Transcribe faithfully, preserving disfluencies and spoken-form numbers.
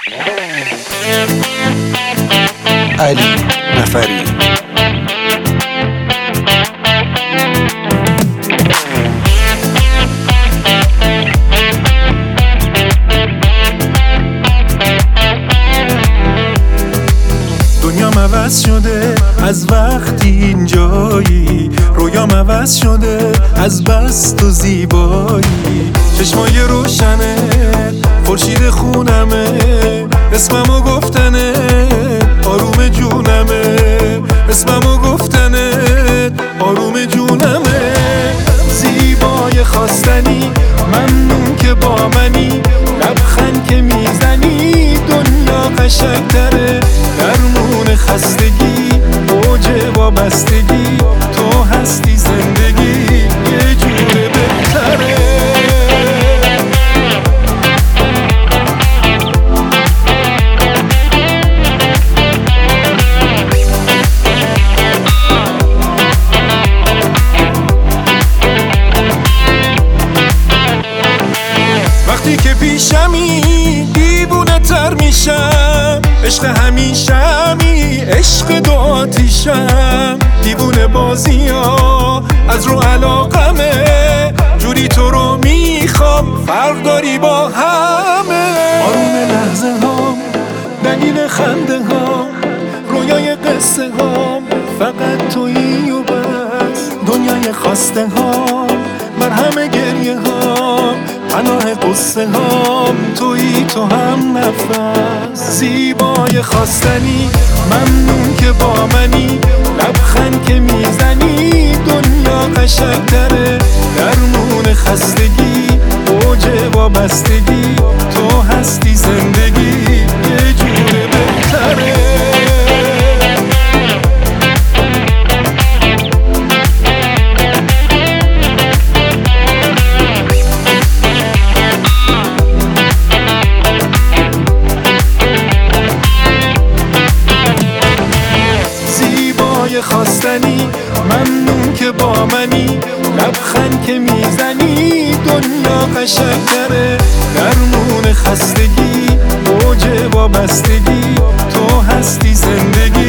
علی نفری. دنیام عوض شده از وقتی اینجایی، رویام عوض شده از بست و زیبایی. چشمای روشنه خورشید خونمه، اسممو گفتنه آروم جونمه، اسممو گفتنه آروم جونمه. زیبای خواستنی ممنون که با منی، لبخند که میزنی دنیا قشنگتره. درمون خستگی اوج وابستگی، تو هستی زندگی یه جور بهتره. وقتی که پیشمی دیوونه تر میشم، عشق همیشمی عشق دو آتیشم. دیوونه بازی ها از رو علاقمه، جوری تو رو میخوام فرق داری با همه. آروم لحظه ها دلیل خنده ها، رویای قصه ها فقط تویی و بس. دنیای خواسته ها مرهم گریه ها، پناه قصه هام تویی تو هم نفس. زیبای خواستنی ممنون که با منی، لبخند که میزنی دنیا قشنگتره. درمون خستگی اوج وابستگی، تو هستی زندگی یه جور بهتره. خواستنی ممنون که با منی، لبخند که میزنی دنیا قشنگتره. درمون خستگی اوج وابستگی، تو هستی زندگی